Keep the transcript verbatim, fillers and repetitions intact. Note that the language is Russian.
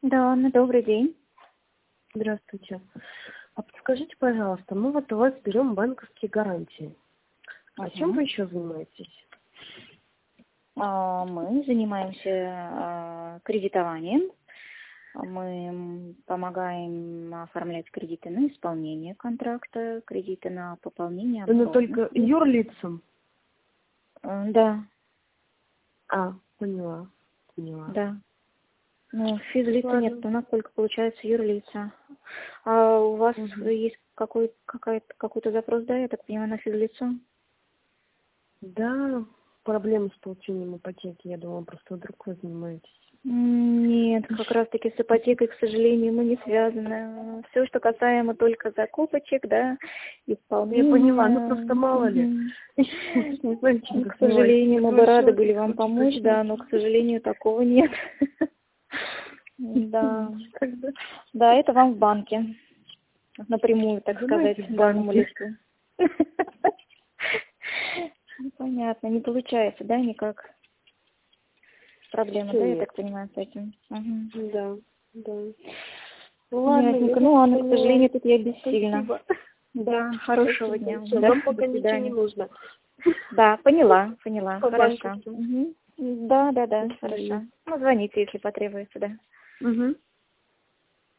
Да, Анна, добрый день. Здравствуйте. А подскажите, пожалуйста, мы вот у вас берем банковские гарантии. А чем Мгм. вы еще занимаетесь? А, Мы занимаемся а, кредитованием. Мы м, помогаем оформлять кредиты на исполнение контракта, кредиты на пополнение Ну, оборотных только средств. юрлицам. Э, Да, А, поняла, поняла. да. Ну, физлица нет, Ладно. у нас только получается юрлица. А у вас Мгм. есть какой, какая-то, какой-то запрос, да, я так понимаю, на физлицо? Да, проблемы с получением ипотеки. Я думала, просто вдруг вы занимаетесь. М, Нет, как раз-таки с ипотекой, к сожалению, мы не связаны. Все, что касаемо только закупочек, да, Я поняла, ну просто исполнения. мало ли. Мгм. Не знаю, чем Ну, вы к занимаетесь. сожалению, мы Первый бы рады счет, были вам хочу помочь, да, но, к уточнить. сожалению, такого нет. Да, Когда? да, это вам в банке, напрямую, так сказать, Знаете, в данному банке. лицу. Ну, понятно, не получается, да, никак? Проблема, Всё да, я нет. так понимаю, с этим? Мгм. Да, да. Ну ладно, я Ясненько. вас Ну, Анна, к поняла. сожалению, тут я бессильна. Спасибо. Да, хорошего Спасибо. дня. Всё, Да, вам до пока ничего не свидания. нужно. Да, поняла, поняла. По Хорошо. банковским. Мгм. Да, да, да, До свидания. хорошо. Ну, звоните, если потребуется, да. Угу.